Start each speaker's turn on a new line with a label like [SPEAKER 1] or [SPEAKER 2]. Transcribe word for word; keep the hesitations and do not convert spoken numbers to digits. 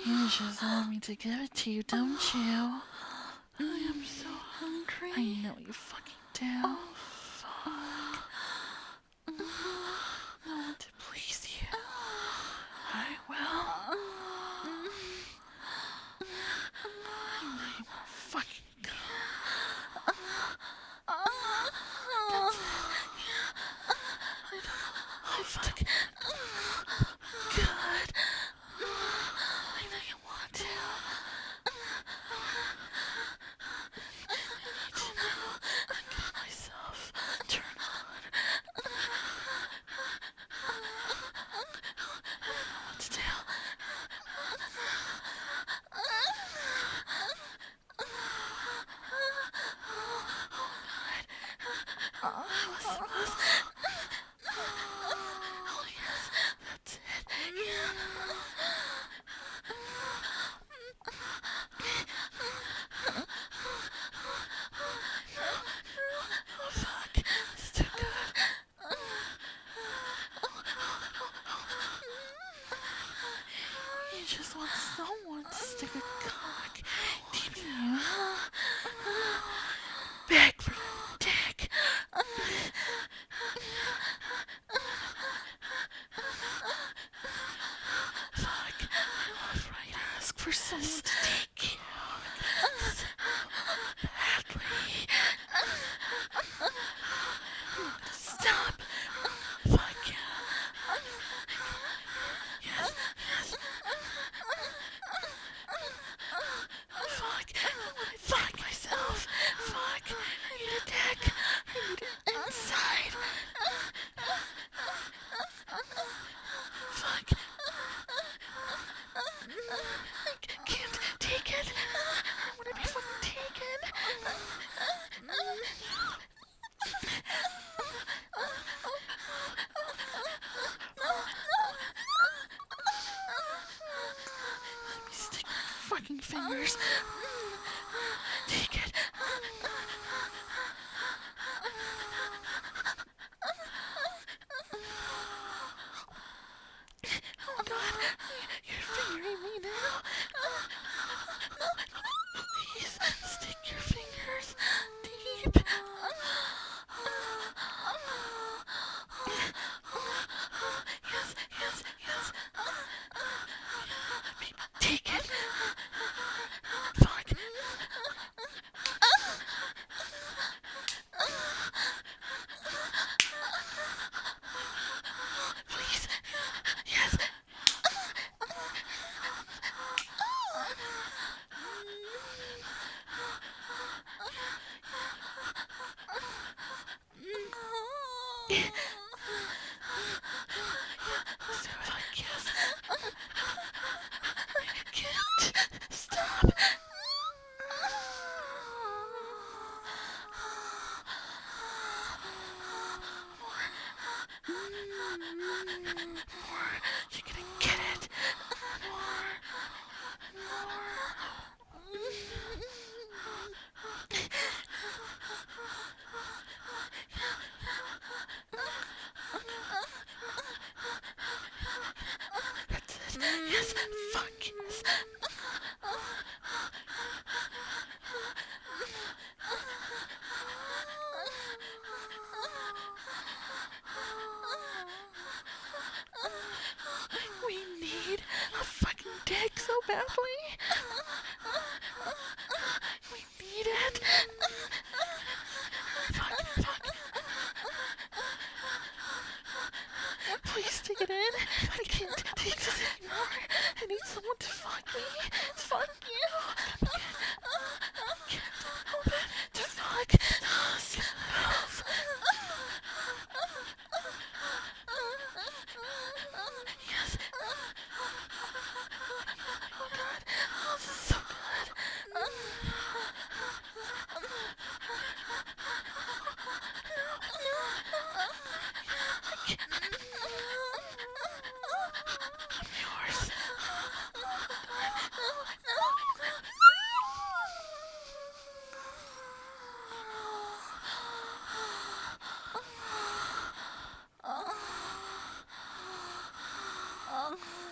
[SPEAKER 1] You just want me to give it to you, don't you?
[SPEAKER 2] I am so hungry.
[SPEAKER 1] I know you fucking do.
[SPEAKER 2] Oh, fuck.
[SPEAKER 1] I want to please you. I will. I know you won't fucking go. That's it. Oh, fuck. Good. I know you want to. I need to now get myself turned on. I don't know what to do. Oh, was, was. Oh, yes, that's it. Yeah. Oh, fuck. It's too good. You just want someone to stick a cock deep in you. Beg for a dick. Fuck. I love right. Ask for someone to take you. Badly. Stop. Fuck yeah. Yes, yes. Fuck. Fuck myself. Fuck. I need a dick. I need it inside. Fuck. I can't take it. I wanna be fucking taken. Let me stick my fucking fingers. Take it. Oh god, you're fingering me now. Please stick your fingers deep. Yes, yes, yes. Take it. Fuck. Please. Yes. Fuck yes. I can't stop. More. You're gonna get it. More. That's it. Yes. Fuck yes. We need a fucking dick so badly. We need it. Fuck, fuck. Please take it in. I can't take this anymore. I need someone to fuck me. Fuck you. I can't help it. To fuck myself. Yes. Oh god. Oh, this is so good. I'm yours. Oh.